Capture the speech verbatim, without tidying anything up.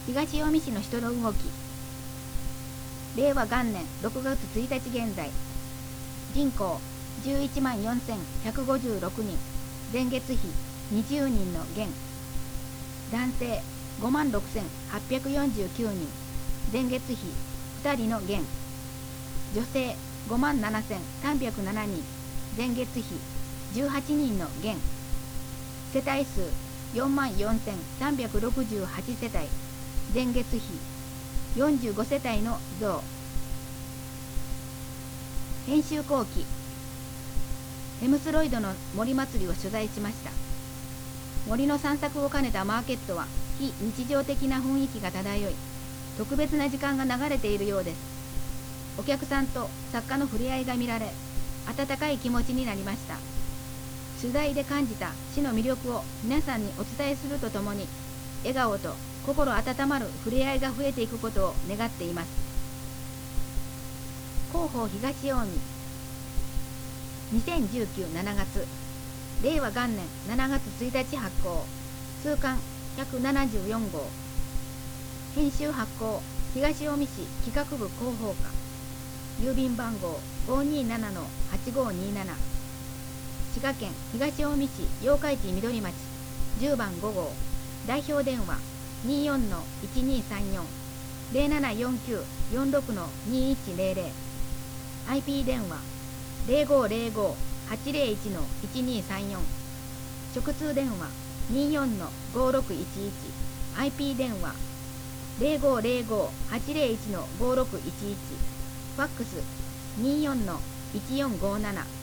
東近江市の人の動き。れいわ元年ろくがつついたち現在、人口じゅういちまんよんせんひゃくごじゅうろくにん、前月比にじゅうにんの減。男性ごまんろくせんはっぴゃくよんじゅうきゅうにん、前月比ふたりの減。女性ごまんななせんさんびゃくななにん、前月比じゅうはちにんの減。世帯数よんまんよんせんさんびゃくろくじゅうはちせたい、前月比よんじゅうごせたいの増。編集後期。ヘムスロイドの森祭りを取材しました。森の散策を兼ねたマーケットは非日常的な雰囲気が漂い、特別な時間が流れているようです。お客さんと作家の触れ合いが見られ、温かい気持ちになりました。取材で感じた市の魅力を皆さんにお伝えするとともに、笑顔と心温まる触れ合いが増えていくことを願っています。広報東近江。にせんじゅうきゅうねんしちがつ、れいわ元年しちがつついたち発行、通刊ひゃくななじゅうよんごう。編集発行、東近江市企画部広報課。郵便番号 ごーにーななのはちごーにーなな。滋賀県東近江市八日市緑町じゅうばんごごう。代表電話 にーよんのいちにーさんよん ゼロななよんきゅうよんろくのにいちゼロゼロ。アイピー 電話 ゼロごーゼロごーはちゼロいちのいちにーさんよん。直通電話 にーよんのごーろくいちいち。アイピー 電話 ゼロごーゼロごーはちゼロいちのごーろくいちいち。ファックス にーよんのいちよんごーなな。